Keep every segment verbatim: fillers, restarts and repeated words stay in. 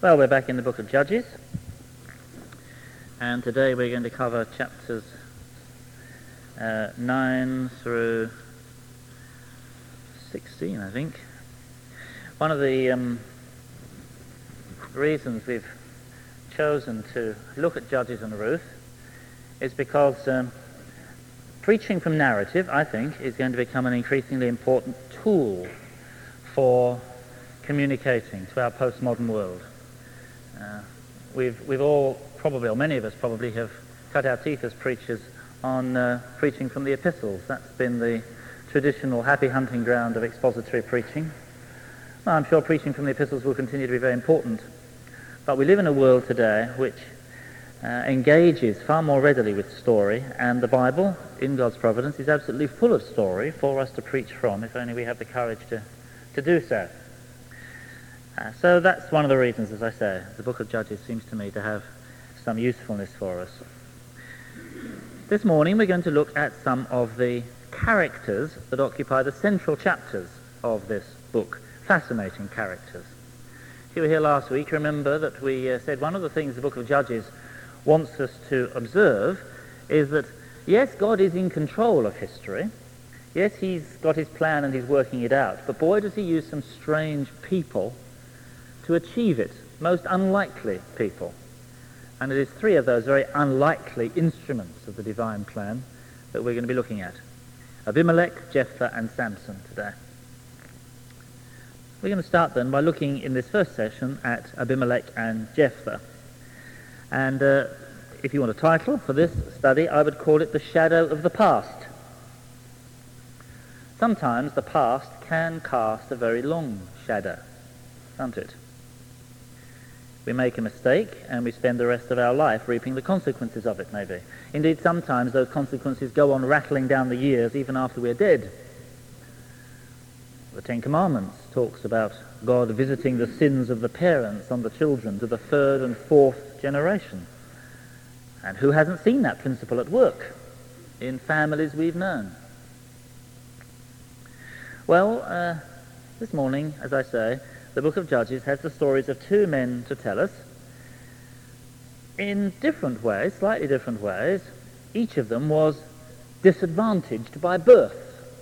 Well, we're back in the book of Judges, and today we're going to cover chapters uh, nine through sixteen, I think. One of the um, reasons we've chosen to look at Judges and Ruth is because um, preaching from narrative, I think, is going to become an increasingly important tool for communicating to our postmodern world. Uh, we've we've all probably, or many of us probably, have cut our teeth as preachers on uh, preaching from the epistles. That's been the traditional happy hunting ground of expository preaching. Well, I'm sure preaching from the epistles will continue to be very important, but we live in a world today which uh, engages far more readily with story, and the Bible, in God's providence, is absolutely full of story for us to preach from, if only we have the courage to, to do so. Uh, so that's one of the reasons, as I say, the book of Judges seems to me to have some usefulness for us. This morning we're going to look at some of the characters that occupy the central chapters of this book. Fascinating characters. If you were here last week, remember that we uh, said one of the things the book of Judges wants us to observe is that, yes, God is in control of history. Yes, he's got his plan and he's working it out. But boy, does he use some strange people to achieve it, most unlikely people. And it is three of those very unlikely instruments of the divine plan that we're going to be looking at. Abimelech, Jephthah, and Samson today. We're going to start then by looking in this first session at Abimelech and Jephthah. And uh, if you want a title for this study, I would call it The Shadow of the Past. Sometimes the past can cast a very long shadow, can't it? We make a mistake and we spend the rest of our life reaping the consequences of it, maybe. Indeed, sometimes those consequences go on rattling down the years even after we're dead. The Ten Commandments talks about God visiting the sins of the parents on the children to the third and fourth generation. And who hasn't seen that principle at work in families we've known? Well, uh, this morning, as I say, the book of Judges has the stories of two men to tell us in different ways, slightly different ways. Each of them was disadvantaged by birth.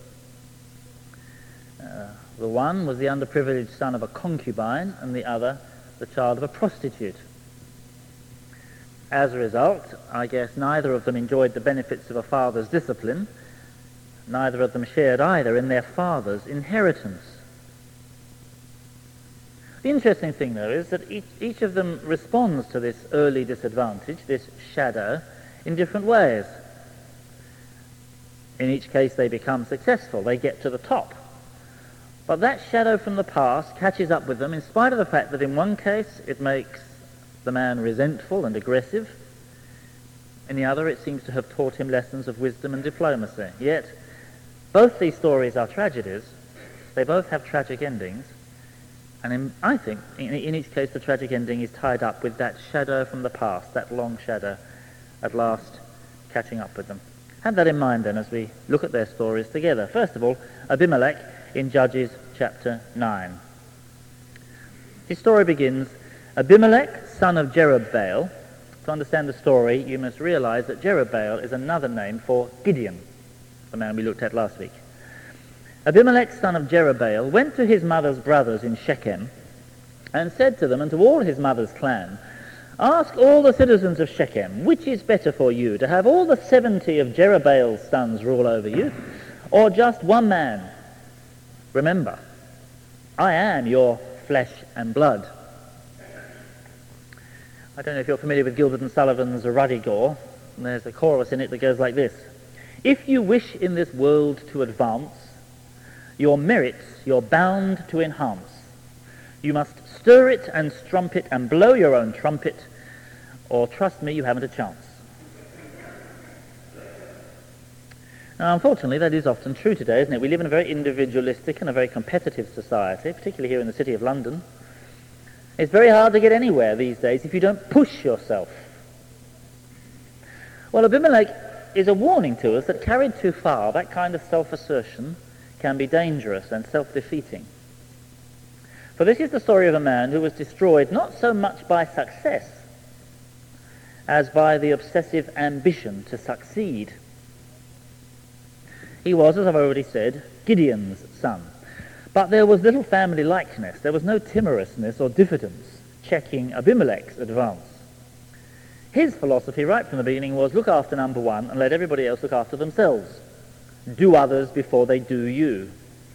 Uh, the one was the underprivileged son of a concubine, and the other the child of a prostitute. As a result, I guess neither of them enjoyed the benefits of a father's discipline. Neither of them shared either in their father's inheritance. The interesting thing, though, is that each, each of them responds to this early disadvantage, this shadow, in different ways. In each case, they become successful. They get to the top. But that shadow from the past catches up with them, in spite of the fact that in one case it makes the man resentful and aggressive. In the other, it seems to have taught him lessons of wisdom and diplomacy. Yet, both these stories are tragedies. They both have tragic endings. And in, I think, in, in each case, the tragic ending is tied up with that shadow from the past, that long shadow, at last catching up with them. Have that in mind, then, as we look at their stories together. First of all, Abimelech in Judges chapter nine. His story begins, Abimelech, son of Jerubbaal. To understand the story, you must realize that Jerubbaal is another name for Gideon, the man we looked at last week. Abimelech, son of Jerubbaal, went to his mother's brothers in Shechem and said to them and to all his mother's clan, ask all the citizens of Shechem, which is better for you, to have all the seventy of Jerubbaal's sons rule over you, or just one man? Remember, I am your flesh and blood. I don't know if you're familiar with Gilbert and Sullivan's Ruddigore. There's a chorus in it that goes like this. If you wish in this world to advance, your merits you're bound to enhance. You must stir it and strump it and blow your own trumpet, or trust me, you haven't a chance. Now, unfortunately, that is often true today, isn't it? We live in a very individualistic and a very competitive society, particularly here in the city of London. It's very hard to get anywhere these days if you don't push yourself. Well, Abimelech is a warning to us that carried too far, that kind of self-assertion can be dangerous and self-defeating. For this is the story of a man who was destroyed not so much by success as by the obsessive ambition to succeed. He was, as I've already said, Gideon's son. But there was little family likeness. There was no timorousness or diffidence checking Abimelech's advance. His philosophy right from the beginning was look after number one and let everybody else look after themselves. Do others before they do you.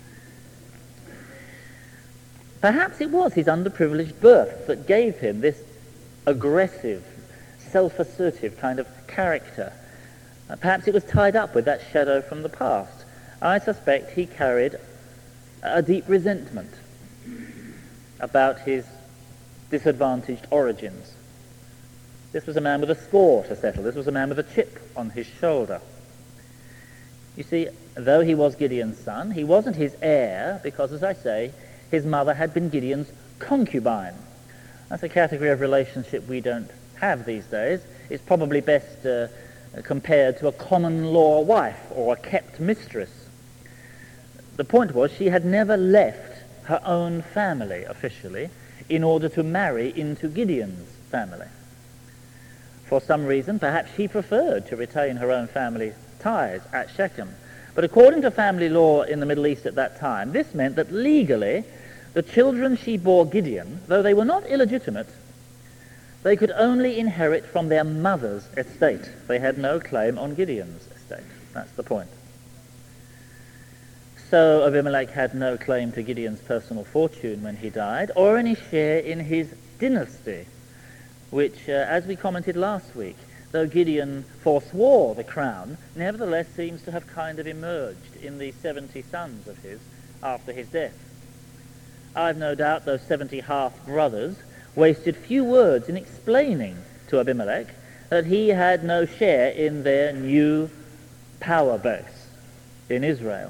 Perhaps it was his underprivileged birth that gave him this aggressive, self-assertive kind of character. Uh, perhaps it was tied up with that shadow from the past. I suspect he carried a deep resentment about his disadvantaged origins. This was a man with a score to settle. This was a man with a chip on his shoulder. You see, though he was Gideon's son, he wasn't his heir because, as I say, his mother had been Gideon's concubine. That's a category of relationship we don't have these days. It's probably best uh, compared to a common law wife or a kept mistress. The point was she had never left her own family officially in order to marry into Gideon's family. For some reason, perhaps she preferred to retain her own family ties at Shechem. But according to family law in the Middle East at that time, this meant that legally the children she bore Gideon, though they were not illegitimate, they could only inherit from their mother's estate. They had no claim on Gideon's estate. That's the point. So Abimelech had no claim to Gideon's personal fortune when he died, or any share in his dynasty, which, uh, as we commented last week, though Gideon forswore the crown, nevertheless seems to have kind of emerged in the seventy sons of his after his death. I've no doubt those seventy half-brothers wasted few words in explaining to Abimelech that he had no share in their new power base in Israel.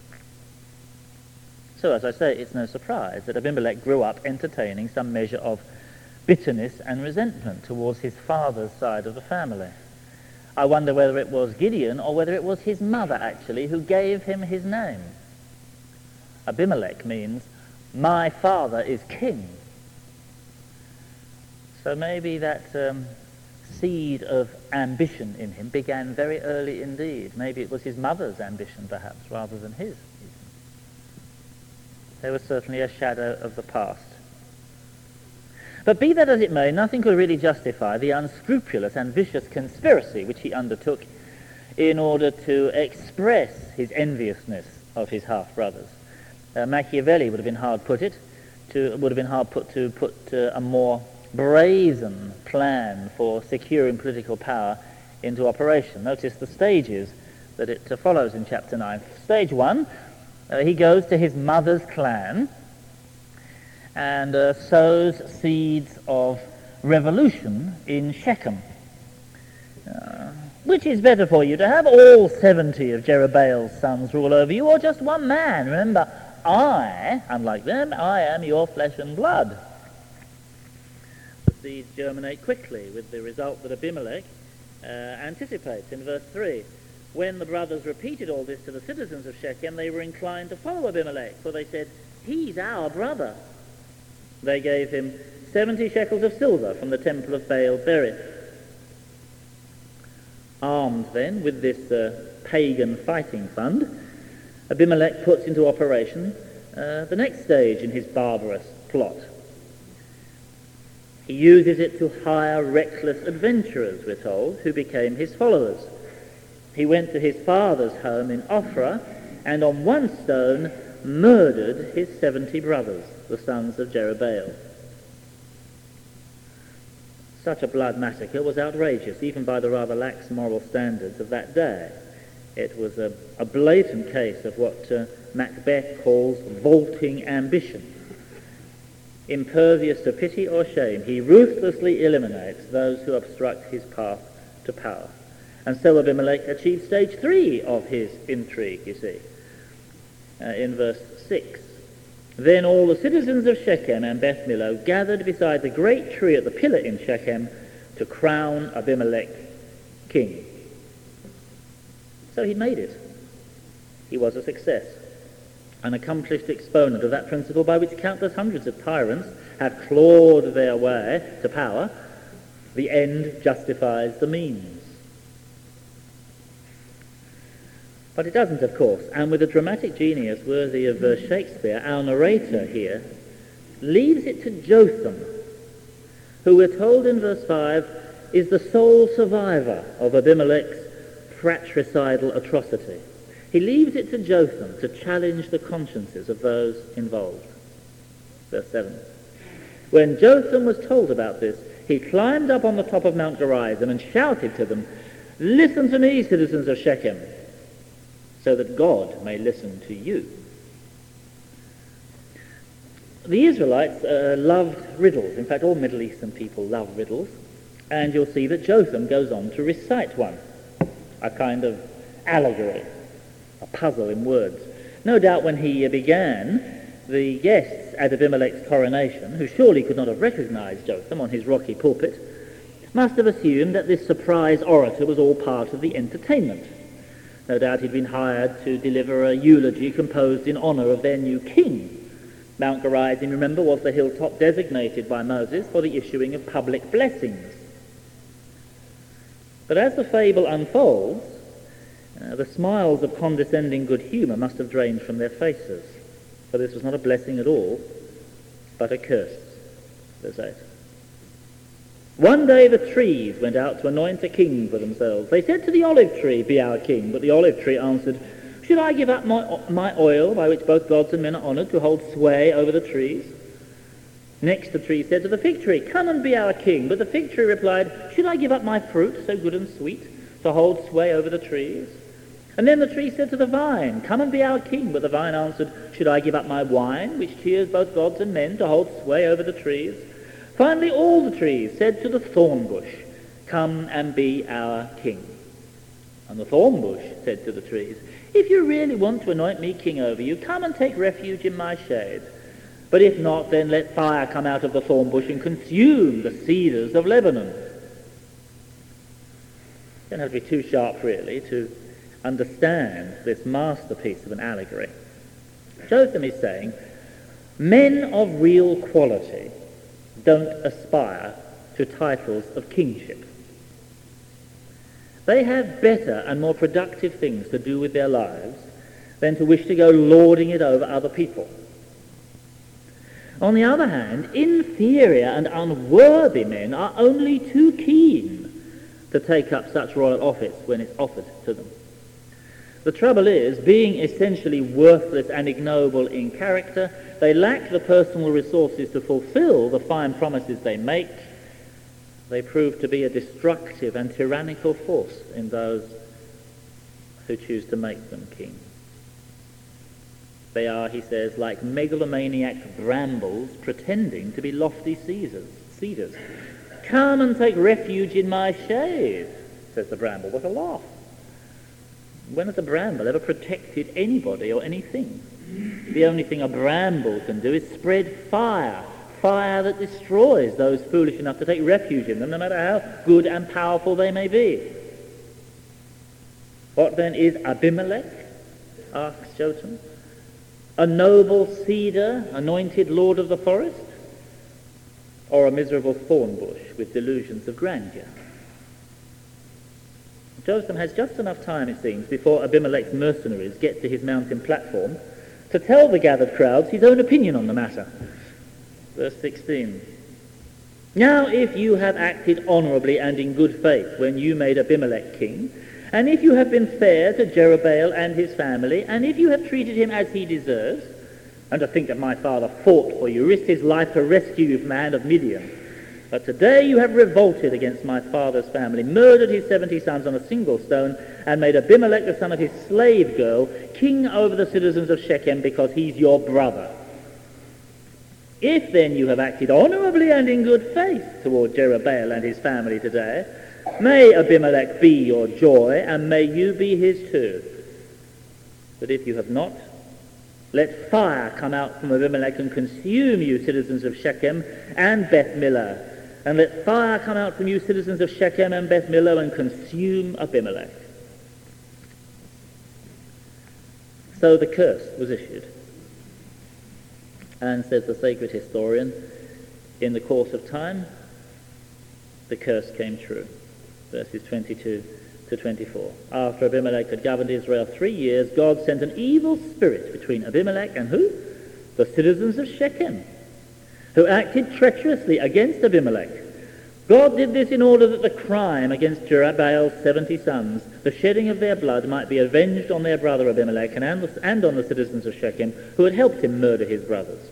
So, as I say, it's no surprise that Abimelech grew up entertaining some measure of bitterness and resentment towards his father's side of the family. I wonder whether it was Gideon or whether it was his mother, actually, who gave him his name. Abimelech means, my father is king. So maybe that um, seed of ambition in him began very early indeed. Maybe it was his mother's ambition, perhaps, rather than his. There was certainly a shadow of the past. But be that as it may, nothing could really justify the unscrupulous and vicious conspiracy which he undertook in order to express his enviousness of his half-brothers. Uh, Machiavelli would have been hard put it to would have been hard put to put uh, a more brazen plan for securing political power into operation. Notice the stages that it uh, follows in chapter nine. Stage one, uh, he goes to his mother's clan and uh, sows seeds of revolution in Shechem. Uh, which is better for you, to have all seventy of Jerubbaal's sons rule over you, or just one man? Remember, I, unlike them, I am your flesh and blood. The seeds germinate quickly, with the result that Abimelech uh, anticipates in verse three. When the brothers repeated all this to the citizens of Shechem, they were inclined to follow Abimelech, for they said, he's our brother. They gave him seventy shekels of silver from the temple of Baal Berith. Armed then with this uh, pagan fighting fund, Abimelech puts into operation uh, the next stage in his barbarous plot. He uses it to hire reckless adventurers, we're told, who became his followers. He went to his father's home in Ophrah and on one stone murdered his seventy brothers, the sons of Jerubbaal. Such a blood massacre was outrageous, even by the rather lax moral standards of that day. It was a, a blatant case of what uh, Macbeth calls vaulting ambition. Impervious to pity or shame, he ruthlessly eliminates those who obstruct his path to power. And so Abimelech achieved stage three of his intrigue, you see, uh, in verse six. Then all the citizens of Shechem and Beth Millo gathered beside the great tree at the pillar in Shechem to crown Abimelech king. So he made it. He was a success. an accomplished exponent of that principle by which countless hundreds of tyrants have clawed their way to power. The end justifies the means. But it doesn't, of course, and with a dramatic genius worthy of uh, Shakespeare, our narrator here leaves it to Jotham, who we're told in verse five is the sole survivor of Abimelech's fratricidal atrocity. He leaves it to Jotham to challenge the consciences of those involved. Verse seven. When Jotham was told about this, he climbed up on the top of Mount Gerizim and shouted to them, "Listen to me, citizens of Shechem, so that God may listen to you." The Israelites uh, loved riddles. In fact, all Middle Eastern people love riddles. And you'll see that Jotham goes on to recite one, a kind of allegory, a puzzle in words. No doubt when he began, the guests at Abimelech's coronation, who surely could not have recognized Jotham on his rocky pulpit, must have assumed that this surprise orator was all part of the entertainment. No doubt he'd been hired to deliver a eulogy composed in honor of their new king. Mount Gerizim, remember, was the hilltop designated by Moses for the issuing of public blessings. But as the fable unfolds, uh, the smiles of condescending good humor must have drained from their faces, for this was not a blessing at all, but a curse. Verse eight. One day the trees went out to anoint a king for themselves. They said to the olive tree, "Be our king." But the olive tree answered, "Should I give up my, my oil, by which both gods and men are honored, to hold sway over the trees?" Next the tree said to the fig tree, "Come and be our king." But the fig tree replied, "Should I give up my fruit, so good and sweet, to hold sway over the trees?" And then the tree said to the vine, "Come and be our king." But the vine answered, "Should I give up my wine, which cheers both gods and men, to hold sway over the trees?" Finally all the trees said to the thorn bush, "Come and be our king." And the thorn bush said to the trees, "If you really want to anoint me king over you, come and take refuge in my shade. But if not, then let fire come out of the thorn bush and consume the cedars of Lebanon." You don't have to be too sharp, really, to understand this masterpiece of an allegory. Jotham is saying, men of real quality don't aspire to titles of kingship. They have better and more productive things to do with their lives than to wish to go lording it over other people. On the other hand, inferior and unworthy men are only too keen to take up such royal office when it's offered to them. The trouble is, being essentially worthless and ignoble in character, they lack the personal resources to fulfill the fine promises they make. They prove to be a destructive and tyrannical force in those who choose to make them king. They are, he says, like megalomaniac brambles pretending to be lofty cedars. cedars. "Come and take refuge in my shade," says the bramble. What a laugh. When has a bramble ever protected anybody or anything? The only thing a bramble can do is spread fire, fire that destroys those foolish enough to take refuge in them, no matter how good and powerful they may be. What then is Abimelech? Asks Jotham. A noble cedar, anointed lord of the forest, or a miserable thorn bush with delusions of grandeur? Jotham has just enough time, it seems, before Abimelech's mercenaries get to his mountain platform to tell the gathered crowds his own opinion on the matter. Verse sixteen. "Now if you have acted honourably and in good faith when you made Abimelech king, and if you have been fair to Jerubbaal and his family, and if you have treated him as he deserves, and to think that my father fought for you, risked his life to rescue you from the hand of Midian, but today you have revolted against my father's family, murdered his seventy sons on a single stone, and made Abimelech, the son of his slave girl, king over the citizens of Shechem because he's your brother. If then you have acted honourably and in good faith toward Jerubbaal and his family today, may Abimelech be your joy, and may you be his too. But if you have not, let fire come out from Abimelech and consume you, citizens of Shechem and Beth Millo. And let fire come out from you, citizens of Shechem and Beth Millo, and consume Abimelech." So the curse was issued. And says the sacred historian, in the course of time, the curse came true. Verses twenty-two to twenty-four. After Abimelech had governed Israel three years, God sent an evil spirit between Abimelech and who? The citizens of Shechem, who acted treacherously against Abimelech. God did this in order that the crime against Jerubbaal's seventy sons, the shedding of their blood, might be avenged on their brother Abimelech and, and on the citizens of Shechem who had helped him murder his brothers.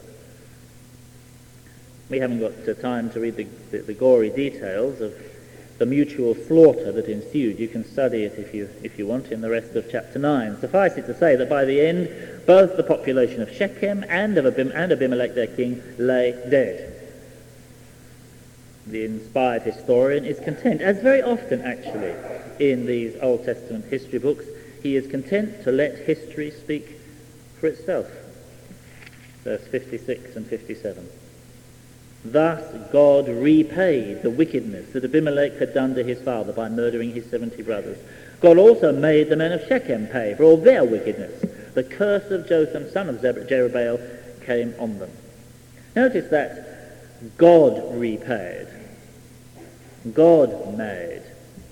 We haven't got uh, time to read the, the, the gory details of the mutual slaughter that ensued. You can study it if you, if you want in the rest of chapter nine. Suffice it to say that by the end, both the population of Shechem and of Abim- and Abimelech their king lay dead. The inspired historian is content, as very often actually in these Old Testament history books, he is content to let history speak for itself. Verse fifty-six and fifty-seven. Thus God repaid the wickedness that Abimelech had done to his father by murdering his seventy brothers. God also made the men of Shechem pay for all their wickedness. The curse of Jotham, son of Jerubbaal, came on them. Notice that God repaid. God made.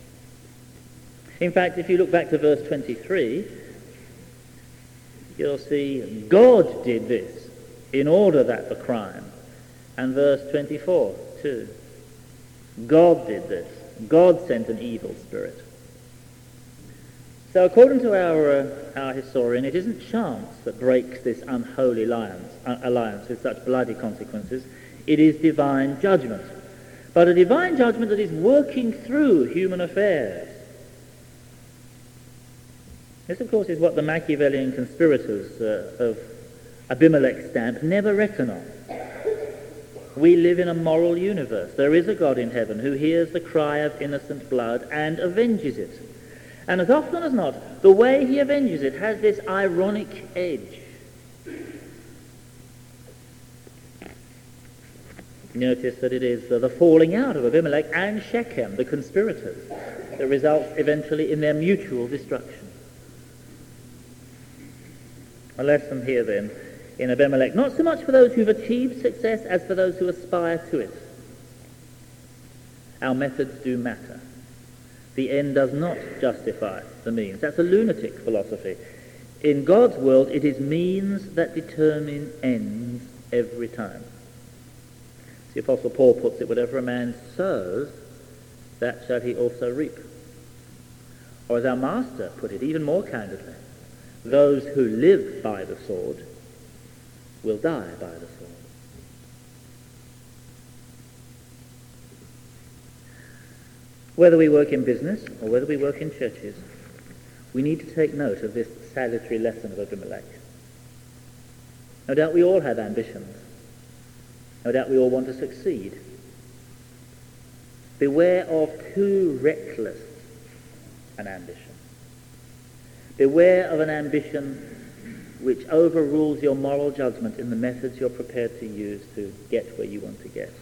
In fact, if you look back to verse twenty-three, you'll see God did this in order that the crime. And verse twenty-four, too. God did this. God sent an evil spirit. So according to our, uh, our historian, it isn't chance that breaks this unholy alliance, uh, alliance with such bloody consequences. It is divine judgment. But a divine judgment that is working through human affairs. This, of course, is what the Machiavellian conspirators uh, of Abimelech's stamp never reckon on. We live in a moral universe. There is a God in heaven who hears the cry of innocent blood and avenges it. And as often as not, the way he avenges it has this ironic edge. Notice that it is uh, the falling out of Abimelech and Shechem, the conspirators, that results eventually in their mutual destruction. A lesson here then in Abimelech, not so much for those who've achieved success as for those who aspire to it. Our methods do matter. The end does not justify the means. That's a lunatic philosophy. In God's world, it is means that determine ends every time. The Apostle Paul puts it, whatever a man sows, that shall he also reap. Or as our Master put it, even more candidly, those who live by the sword will die by the sword. Whether we work in business or whether we work in churches, we need to take note of this salutary lesson of Abimelech. No doubt we all have ambitions. No doubt we all want to succeed. Beware of too reckless an ambition. Beware of an ambition which overrules your moral judgment in the methods you're prepared to use to get where you want to get.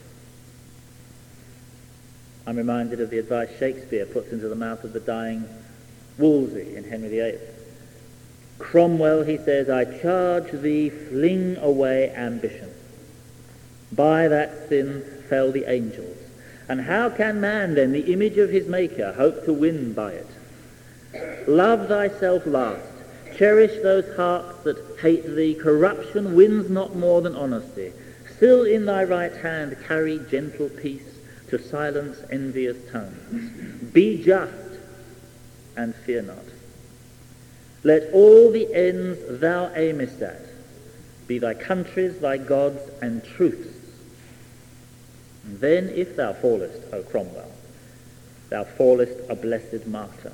I'm reminded of the advice Shakespeare puts into the mouth of the dying Wolsey in Henry the Eighth. Cromwell, he says, I charge thee, fling away ambition. By that sin fell the angels. And how can man then, the image of his Maker, hope to win by it? Love thyself last. Cherish those hearts that hate thee. Corruption wins not more than honesty. Still in thy right hand carry gentle peace to silence envious tongues. Be just and fear not. Let all the ends thou aimest at be thy countries, thy gods, and truths. And then if thou fallest, O Cromwell, thou fallest a blessed martyr.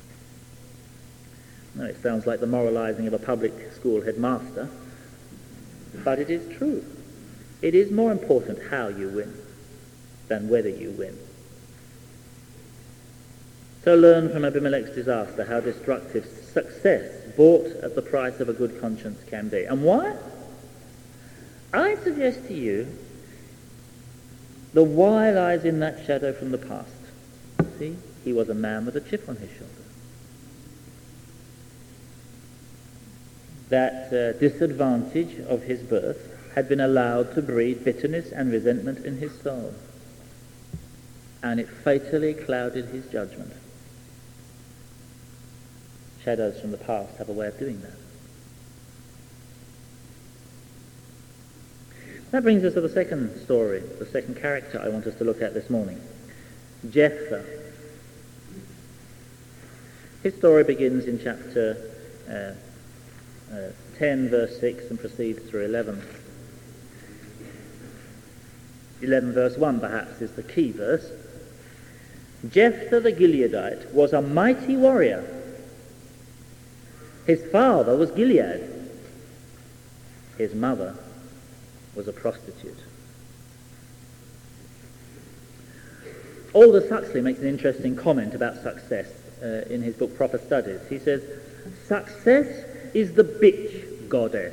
No, it sounds like the moralizing of a public school headmaster, but it is true. It is more important how you win than whether you win. So learn from Abimelech's disaster how destructive success bought at the price of a good conscience can be. And why? I suggest to you the why lies in that shadow from the past. See, he was a man with a chip on his shoulder. That uh, disadvantage of his birth had been allowed to breed bitterness and resentment in his soul, and it fatally clouded his judgment. Shadows from the past have a way of doing that. That brings us to the second story, the second character I want us to look at this morning, Jephthah. His story begins in chapter uh, uh, ten, verse six, and proceeds through eleven. eleven, verse one, perhaps, is the key verse. Jephthah the Gileadite was a mighty warrior. His father was Gilead. His mother was a prostitute. Aldous Huxley makes an interesting comment about success uh, in his book Proper Studies. He says, "Success is the bitch goddess.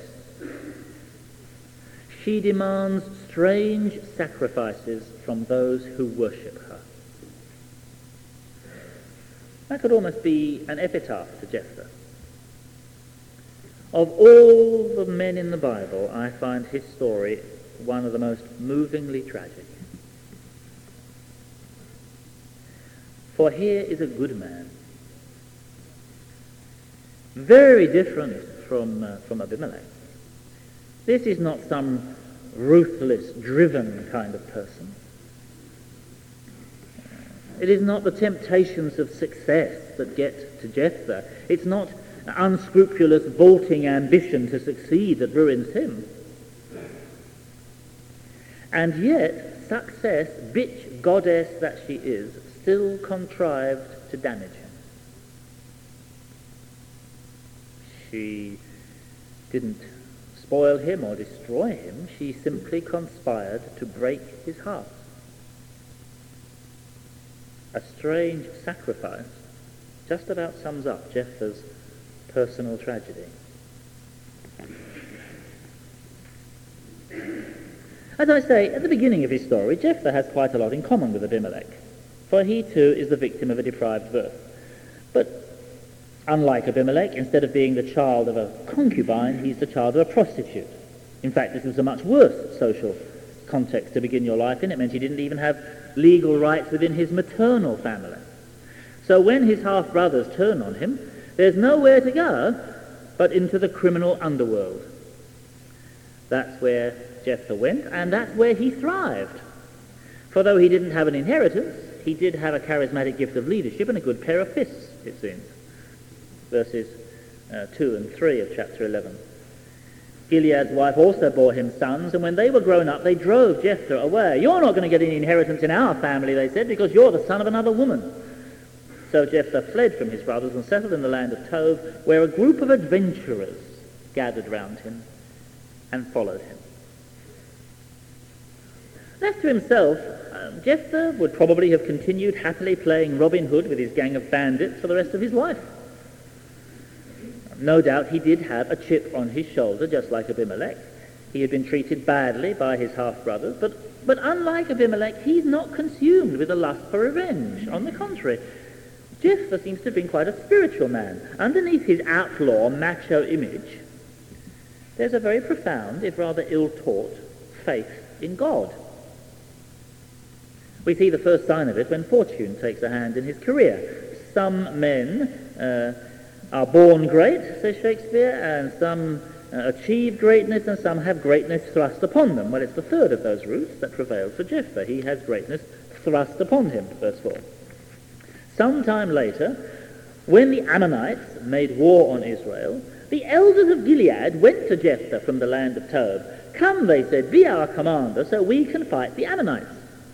She demands strange sacrifices from those who worship her." That could almost be an epitaph to Jephthah. Of all the men in the Bible, I find his story one of the most movingly tragic. For here is a good man, very different from, uh, from Abimelech. This is not some ruthless, driven kind of person. It is not the temptations of success that get to Jephthah. It's not unscrupulous, vaulting ambition to succeed that ruins him. And yet, success, bitch goddess that she is, still contrived to damage him. She didn't spoil him or destroy him. She simply conspired to break his heart. A strange sacrifice just about sums up Jephthah's personal tragedy. As I say, at the beginning of his story, Jephthah has quite a lot in common with Abimelech, for he too is the victim of a deprived birth. But unlike Abimelech, instead of being the child of a concubine, he's the child of a prostitute. In fact, this was a much worse social context to begin your life in. It meant he didn't even have legal rights within his maternal family. So when his half-brothers turn on him, there's nowhere to go but into the criminal underworld. That's where Jephthah went, and that's where he thrived. For though he didn't have an inheritance, he did have a charismatic gift of leadership and a good pair of fists, it seems. Verses uh, two and three of chapter eleven. Gilead's wife also bore him sons, and when they were grown up, they drove Jephthah away. "You're not going to get any inheritance in our family," they said, "because you're the son of another woman." So Jephthah fled from his brothers and settled in the land of Tob, where a group of adventurers gathered round him and followed him. Left to himself, um, Jephthah would probably have continued happily playing Robin Hood with his gang of bandits for the rest of his life. No doubt he did have a chip on his shoulder, just like Abimelech. He had been treated badly by his half-brothers, but, but unlike Abimelech, he's not consumed with a lust for revenge. On the contrary, Jephthah seems to have been quite a spiritual man. Underneath his outlaw, macho image, there's a very profound, if rather ill-taught, faith in God. We see the first sign of it when fortune takes a hand in his career. Some men uh, are born great, says Shakespeare, and some uh, achieve greatness, and some have greatness thrust upon them. Well, it's the third of those routes that prevails for Jephthah. He has greatness thrust upon him, verse four. Sometime later, when the Ammonites made war on Israel, the elders of Gilead went to Jephthah from the land of Tob. "Come," they said, "be our commander so we can fight the Ammonites."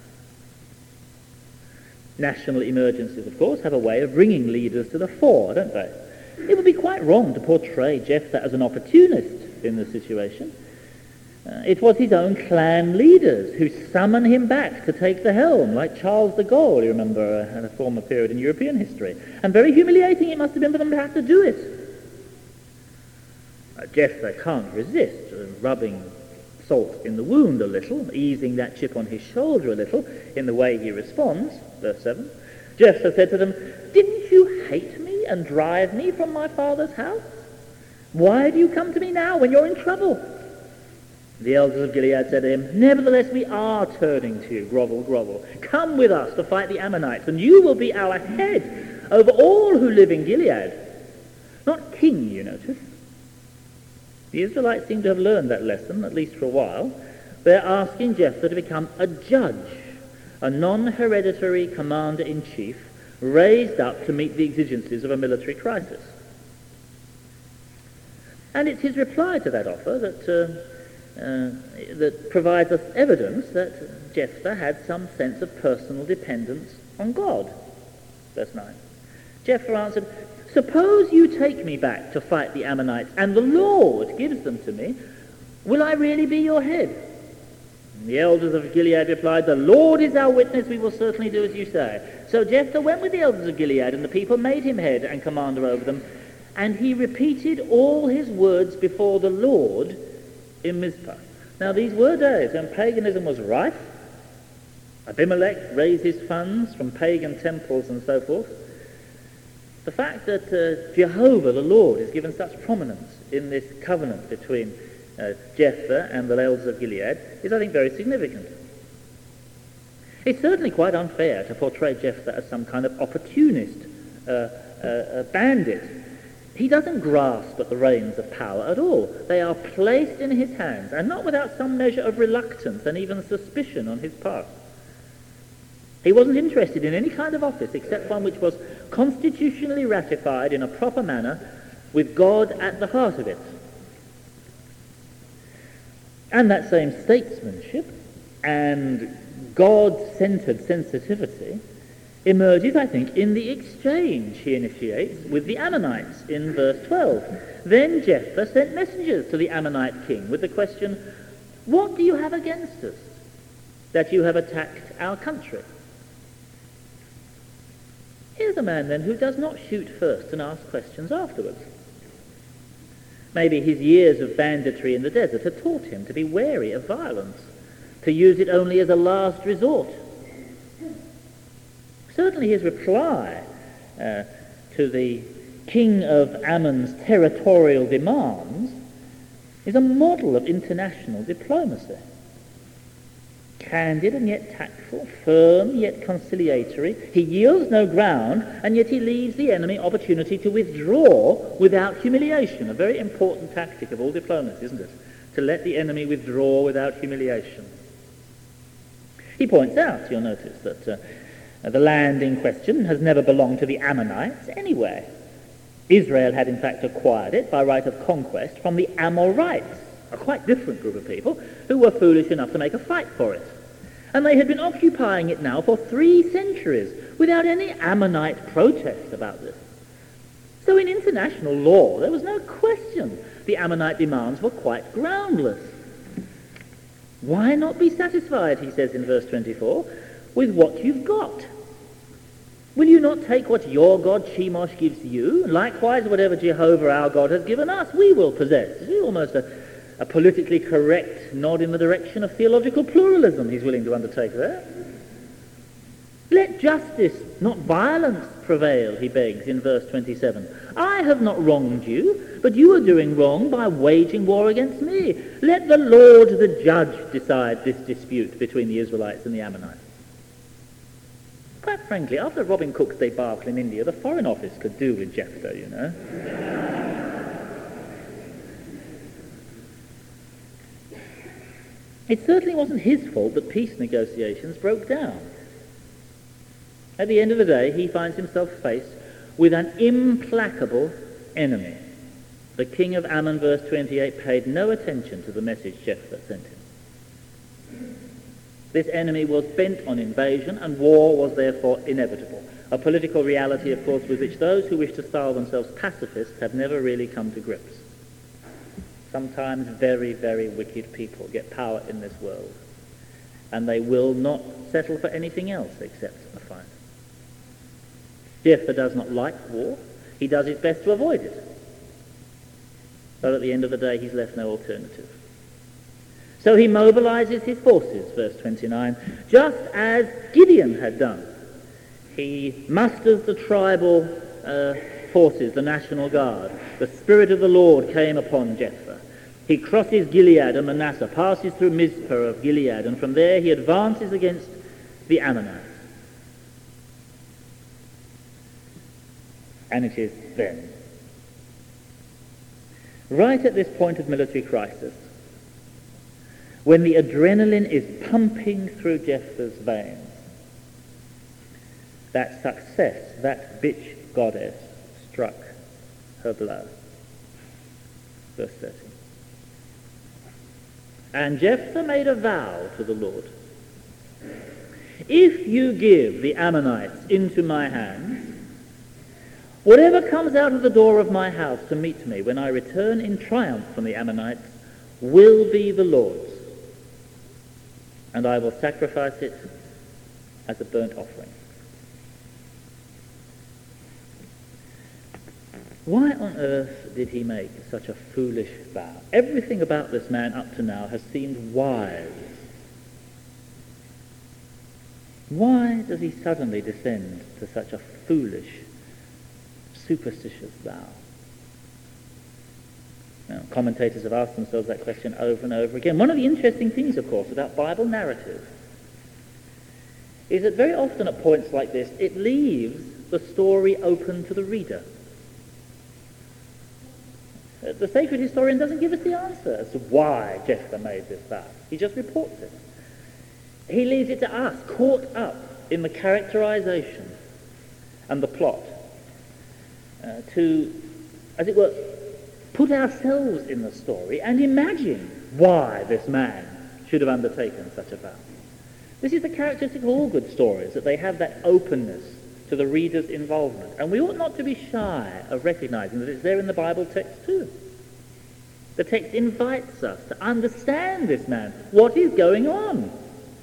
National emergencies, of course, have a way of bringing leaders to the fore, don't they? It would be quite wrong to portray Jephthah as an opportunist in the situation. Uh, it was his own clan leaders who summoned him back to take the helm, like Charles de Gaulle, you remember, uh, at a former period in European history. And very humiliating it must have been for them to have to do it. Uh, Jephthah can't resist uh, rubbing salt in the wound a little, easing that chip on his shoulder a little in the way he responds. Verse seven. Jephthah said to them, "Didn't you hate me and drive me from my father's house? Why do you come to me now when you're in trouble?" The elders of Gilead said to him, "Nevertheless we are turning to you, grovel, grovel. Come with us to fight the Ammonites, and you will be our head over all who live in Gilead." Not king, you notice. The Israelites seem to have learned that lesson, at least for a while. They're asking Jephthah to become a judge, a non-hereditary commander-in-chief, raised up to meet the exigencies of a military crisis. And it's his reply to that offer that uh, uh, that provides us evidence that Jephthah had some sense of personal dependence on God. Verse nine. Jephthah answered, "Suppose you take me back to fight the Ammonites, and the Lord gives them to me, will I really be your head?" And the elders of Gilead replied, "The Lord is our witness, we will certainly do as you say." So Jephthah went with the elders of Gilead, and the people made him head and commander over them, and he repeated all his words before the Lord in Mizpah. Now these were days when paganism was rife. Abimelech raised his funds from pagan temples and so forth. The fact that uh, Jehovah, the Lord, is given such prominence in this covenant between uh, Jephthah and the elders of Gilead is, I think, very significant. It's certainly quite unfair to portray Jephthah as some kind of opportunist, uh, uh, uh, bandit. He doesn't grasp at the reins of power at all. They are placed in his hands, and not without some measure of reluctance and even suspicion on his part. He wasn't interested in any kind of office except one which was constitutionally ratified in a proper manner with God at the heart of it. And that same statesmanship and God-centered sensitivity emerges, I think, in the exchange he initiates with the Ammonites in verse twelve. Then Jephthah sent messengers to the Ammonite king with the question, "What do you have against us, that you have attacked our country?" Here's a man, then, who does not shoot first and ask questions afterwards. Maybe his years of banditry in the desert had taught him to be wary of violence, to use it only as a last resort. Certainly his reply uh, to the king of Ammon's territorial demands is a model of international diplomacy. Candid and yet tactful, firm yet conciliatory. He yields no ground, and yet he leaves the enemy opportunity to withdraw without humiliation. A very important tactic of all diplomacy, isn't it? To let the enemy withdraw without humiliation. He points out, you'll notice, that uh, the land in question has never belonged to the Ammonites anyway. Israel had in fact acquired it by right of conquest from the Amorites, a quite different group of people who were foolish enough to make a fight for it. And they had been occupying it now for three centuries without any Ammonite protest about this. So in international law, there was no question the Ammonite demands were quite groundless. Why not be satisfied, he says in verse twenty-four, with what you've got? Will you not take what your God Chemosh gives you? Likewise, whatever Jehovah our God has given us, we will possess. It's almost a, a politically correct nod in the direction of theological pluralism he's willing to undertake there. Let justice, not violence, prevail, he begs in verse twenty-seven. I have not wronged you, but you are doing wrong by waging war against me. Let the Lord, the judge, decide this dispute between the Israelites and the Ammonites. Quite frankly, after robbing Cook's debacle in India, the Foreign Office could do with Jephthah, you know. It certainly wasn't his fault that peace negotiations broke down. At the end of the day, he finds himself faced with an implacable enemy. The king of Ammon, verse twenty-eight, paid no attention to the message Jephthah sent him. This enemy was bent on invasion, and war was therefore inevitable. A political reality, of course, with which those who wish to style themselves pacifists have never really come to grips. Sometimes very, very wicked people get power in this world, and they will not settle for anything else except a fight. Jephthah does not like war. He does his best to avoid it. But at the end of the day, he's left no alternative. So he mobilizes his forces, verse twenty-nine, just as Gideon had done. He musters the tribal uh, forces, the National Guard. The Spirit of the Lord came upon Jephthah. He crosses Gilead and Manasseh, passes through Mizpah of Gilead, and from there he advances against the Ammonites. And it is then, right at this point of military crisis, when the adrenaline is pumping through Jephthah's veins, that success, that bitch goddess, struck her blow. Verse thirty. And Jephthah made a vow to the Lord, if you give the Ammonites into my hands, whatever comes out of the door of my house to meet me when I return in triumph from the Ammonites will be the Lord's, and I will sacrifice it as a burnt offering. Why on earth did he make such a foolish vow? Everything about this man up to now has seemed wise. Why does he suddenly descend to such a foolish, superstitious vow? Now, commentators have asked themselves that question over and over again. One of the interesting things, of course, about Bible narrative is that very often at points like this, it leaves the story open to the reader. The sacred historian doesn't give us the answer as to why Jephthah made this vow. He just reports it. He leaves it to us, caught up in the characterization and the plot, uh, to, as it were, put ourselves in the story and imagine why this man should have undertaken such a vow. This is the characteristic of all good stories, that they have that openness to the reader's involvement. And we ought not to be shy of recognizing that it's there in the Bible text too. The text invites us to understand this man, what is going on.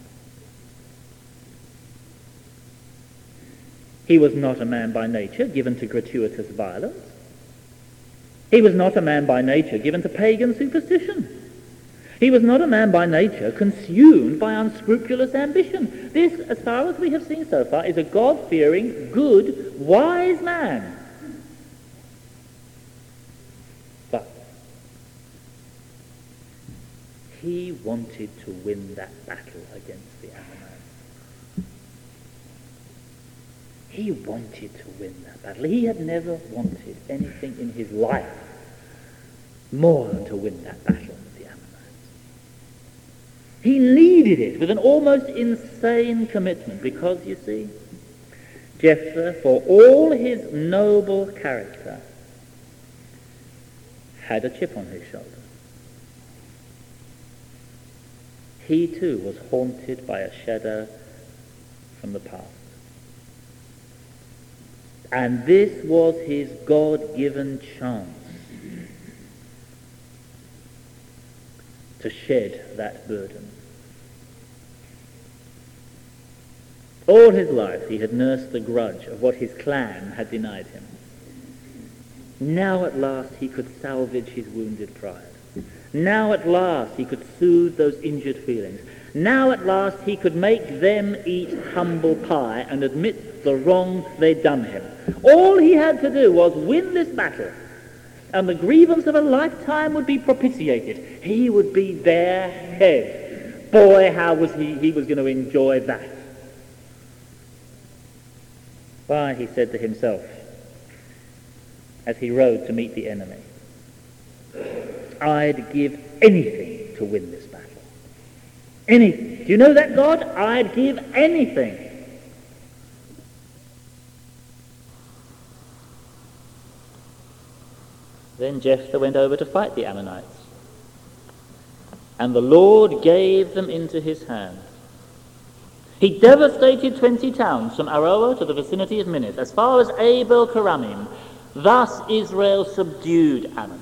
He was not a man by nature given to gratuitous violence. He was not a man by nature given to pagan superstition. He was not a man by nature consumed by unscrupulous ambition. This, as far as we have seen so far, is a God-fearing, good, wise man. But he wanted to win that battle against the Ammonites. He wanted to win that battle. He had never wanted anything in his life more than to win that battle. He needed it with an almost insane commitment because, you see, Jephthah, for all his noble character, had a chip on his shoulder. He too was haunted by a shadow from the past. And this was his God-given chance to shed that burden. All his life he had nursed the grudge of what his clan had denied him. Now at last he could salvage his wounded pride. Now at last he could soothe those injured feelings. Now at last he could make them eat humble pie and admit the wrong they'd done him. All he had to do was win this battle, and the grievance of a lifetime would be propitiated. He would be their head. Boy, how was he, he was going to enjoy that. Why, he said to himself, as he rode to meet the enemy, I'd give anything to win this battle. Anything. Do you know that, God? I'd give anything. Then Jephthah went over to fight the Ammonites. And the Lord gave them into his hand. He devastated twenty towns from Aroer to the vicinity of Minnith, as far as Abel Keramim. Thus Israel subdued Ammon.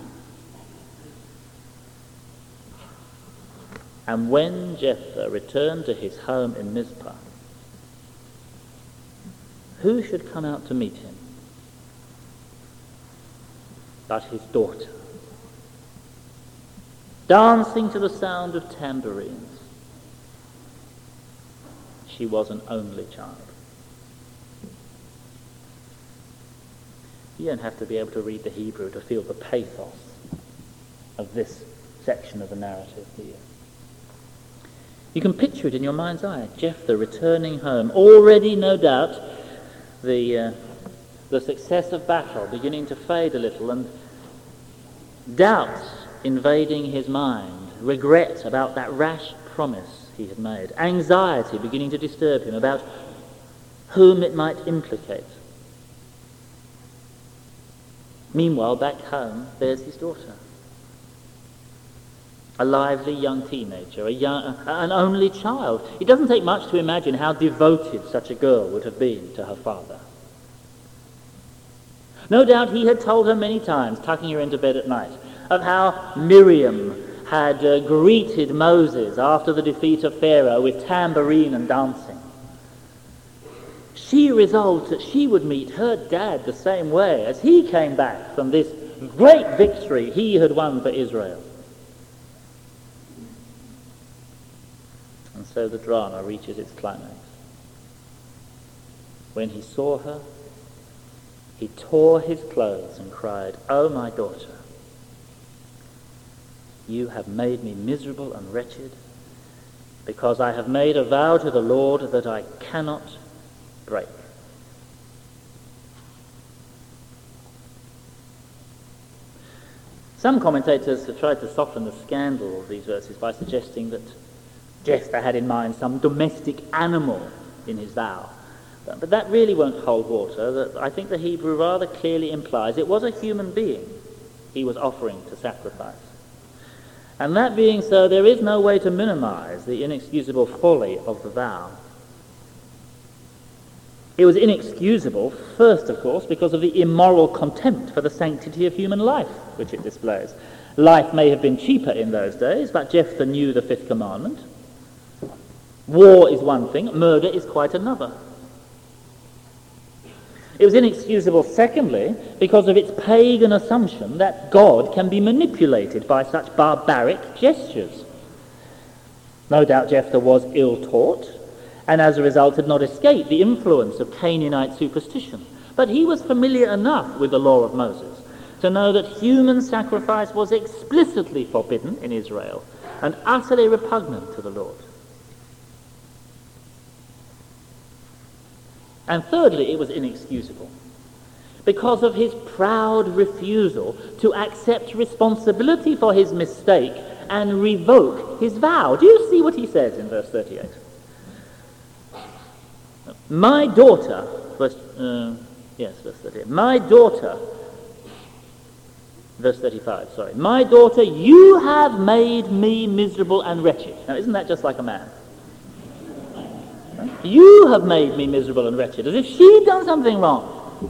And when Jephthah returned to his home in Mizpah, who should come out to meet him but his daughter, dancing to the sound of tambourines? She was an only child. You don't have to be able to read the Hebrew to feel the pathos of this section of the narrative here. You can picture it in your mind's eye. Jephthah returning home, already no doubt the uh, the success of battle beginning to fade a little, and doubts invading his mind, regret about that rash promise he had made, anxiety beginning to disturb him about whom it might implicate. Meanwhile, back home, there's his daughter. A lively young teenager, a young, an only child. It doesn't take much to imagine how devoted such a girl would have been to her father. No doubt he had told her many times, tucking her into bed at night, of how Miriam had uh, greeted Moses after the defeat of Pharaoh with tambourine and dancing. She resolved that she would meet her dad the same way as he came back from this great victory he had won for Israel. And so the drama reaches its climax. When he saw her, he tore his clothes and cried, "Oh, my daughter, you have made me miserable and wretched, because I have made a vow to the Lord that I cannot break." Some commentators have tried to soften the scandal of these verses by suggesting that Jephthah had in mind some domestic animal in his vow. But that really won't hold water. That I think the Hebrew rather clearly implies it was a human being he was offering to sacrifice. And that being so, there is no way to minimize the inexcusable folly of the vow. It was inexcusable, first, of course, because of the immoral contempt for the sanctity of human life which it displays. Life may have been cheaper in those days, but Jephthah knew the fifth commandment. War is one thing, murder is quite another. It was inexcusable, secondly, because of its pagan assumption that God can be manipulated by such barbaric gestures. No doubt Jephthah was ill-taught, and as a result had not escaped the influence of Canaanite superstition. But he was familiar enough with the law of Moses to know that human sacrifice was explicitly forbidden in Israel and utterly repugnant to the Lord. And thirdly, it was inexcusable because of his proud refusal to accept responsibility for his mistake and revoke his vow. Do you see what he says in verse thirty-eight? My daughter, verse, uh, yes, verse thirty-eight, my daughter, verse thirty-five, sorry, my daughter, you have made me miserable and wretched. Now, isn't that just like a man? You have made me miserable and wretched, as if she'd done something wrong.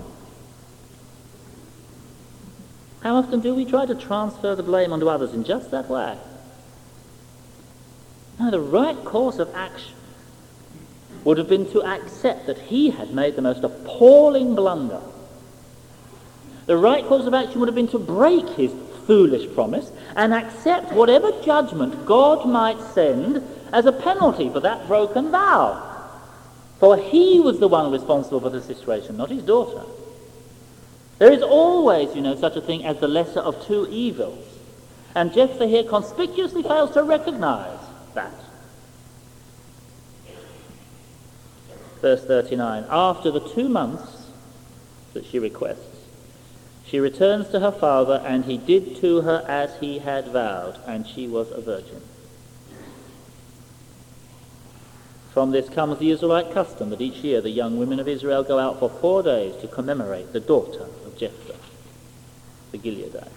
How often do we try to transfer the blame onto others in just that way? Now, the right course of action would have been to accept that he had made the most appalling blunder. The right course of action would have been to break his foolish promise and accept whatever judgment God might send as a penalty for that broken vow. For he was the one responsible for the situation, not his daughter. There is always, you know, such a thing as the lesser of two evils. And Jephthah here conspicuously fails to recognize that. Verse thirty-nine, after the two months that she requests, she returns to her father, and he did to her as he had vowed, and she was a virgin. From this comes the Israelite custom that each year the young women of Israel go out for four days to commemorate the daughter of Jephthah, the Gileadite.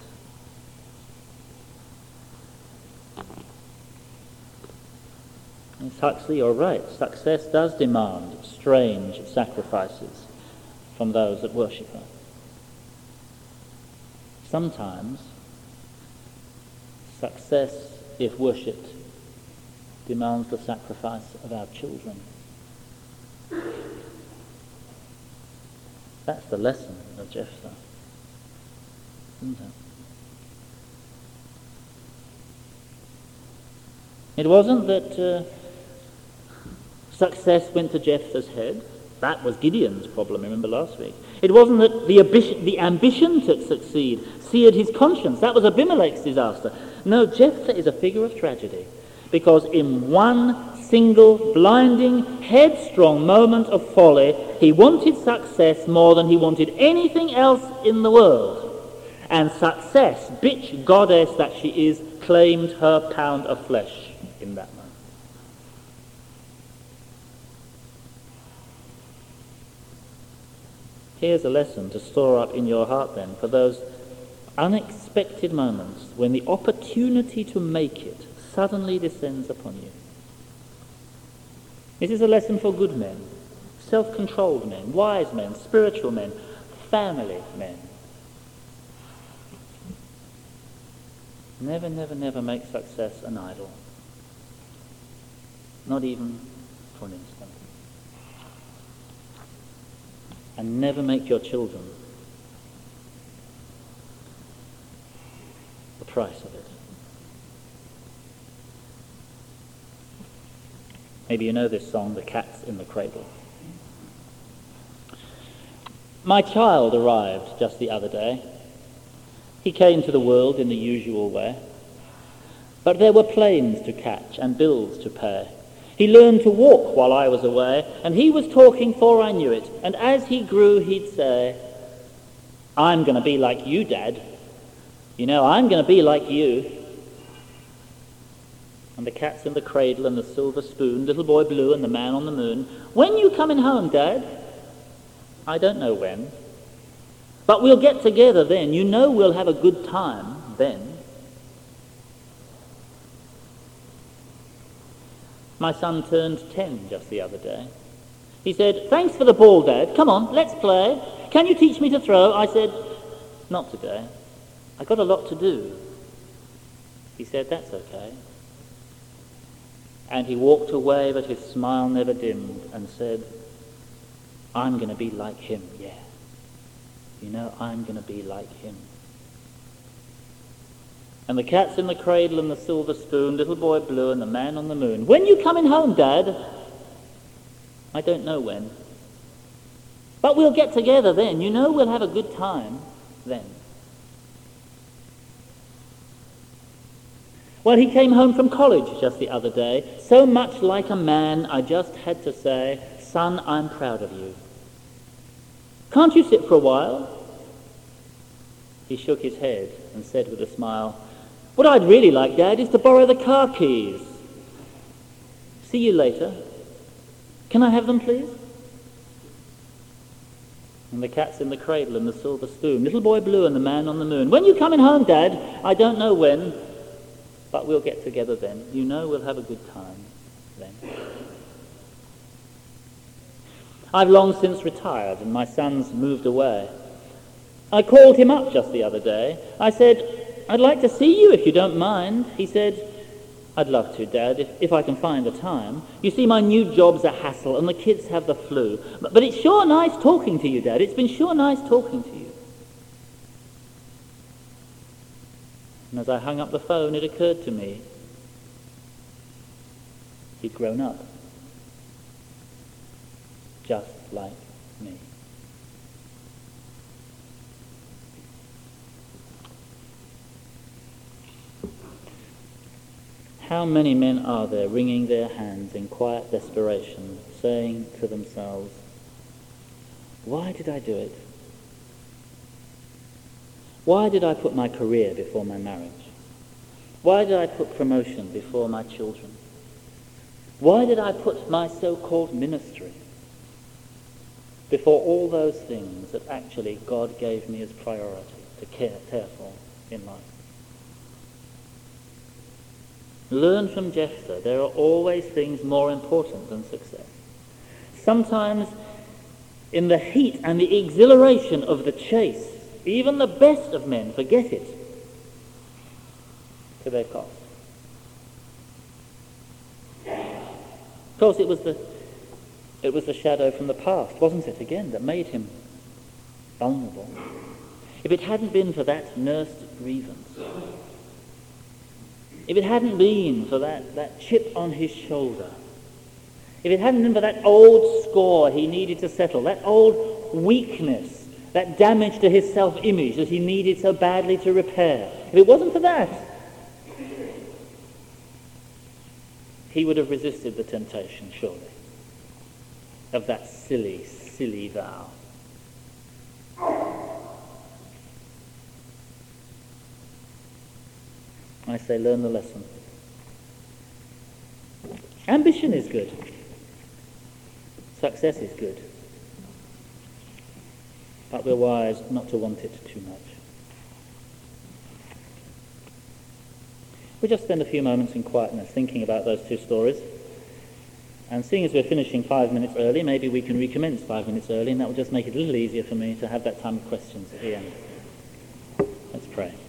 Miss Huxley, you're right. Success does demand strange sacrifices from those that worship her. Sometimes success, if worshipped, demands the sacrifice of our children. That's the lesson of Jephthah, isn't it? It wasn't that uh, success went to Jephthah's head. That was Gideon's problem, remember last week. It wasn't that the ambition, the ambition to succeed seared his conscience. That was Abimelech's disaster. No, Jephthah is a figure of tragedy, because in one single, blinding, headstrong moment of folly, he wanted success more than he wanted anything else in the world. And success, bitch goddess that she is, claimed her pound of flesh in that moment. Here's a lesson to store up in your heart then for those unexpected moments when the opportunity to make it suddenly descends upon you. This is a lesson for good men, self-controlled men, wise men, spiritual men, family men. Never, never, never make success an idol. Not even for an instant. And never make your children the price of it. Maybe you know this song, The Cat's in the Cradle. My child arrived just the other day. He came to the world in the usual way. But there were planes to catch and bills to pay. He learned to walk while I was away, and he was talking for I knew it. And as he grew, he'd say, I'm going to be like you, Dad. You know, I'm going to be like you. And the cat's in the cradle and the silver spoon, little boy blue and the man on the moon. When you coming home, Dad? I don't know when. But we'll get together then. You know we'll have a good time then. My son turned ten just the other day. He said, thanks for the ball, Dad. Come on, let's play. Can you teach me to throw? I said, not today. I got a lot to do. He said, that's okay. And he walked away, but his smile never dimmed, and said, I'm going to be like him, yeah. You know, I'm going to be like him. And the cat's in the cradle and the silver spoon, little boy blue and the man on the moon. When you coming home, Dad? I don't know when. But we'll get together then. You know we'll have a good time then. Well, he came home from college just the other day, so much like a man I just had to say, son, I'm proud of you. Can't you sit for a while? He shook his head and said with a smile, what I'd really like, Dad, is to borrow the car keys. See you later. Can I have them, please? And the cat's in the cradle and the silver spoon, little boy blue and the man on the moon. When you coming home, Dad? I don't know when, but we'll get together then. You know we'll have a good time then. I've long since retired and my son's moved away. I called him up just the other day. I said, I'd like to see you if you don't mind. He said, I'd love to, Dad, if, if I can find the time. You see, my new job's a hassle and the kids have the flu. But, but it's sure nice talking to you, Dad. It's been sure nice talking to you. And as I hung up the phone, it occurred to me he'd grown up. Just like me. How many men are there wringing their hands in quiet desperation, saying to themselves, why did I do it? Why did I put my career before my marriage? Why did I put promotion before my children? Why did I put my so-called ministry before all those things that actually God gave me as priority to care, care for in life? Learn from Jephthah. There are always things more important than success. Sometimes in the heat and the exhilaration of the chase, even the best of men forget it to their cost. Of course, it was the it was the shadow from the past, wasn't it, again, that made him vulnerable. If it hadn't been for that nursed grievance, if it hadn't been for that, that chip on his shoulder, if it hadn't been for that old score he needed to settle, that old weakness, that damage to his self-image that he needed so badly to repair, if it wasn't for that, he would have resisted the temptation, surely, of that silly, silly vow. I say learn the lesson. Ambition is good. Success is good. But we're wise not to want it too much. We'll just spend a few moments in quietness thinking about those two stories. And seeing as we're finishing five minutes early, maybe we can recommence five minutes early, and that will just make it a little easier for me to have that time of questions at the end. Let's pray.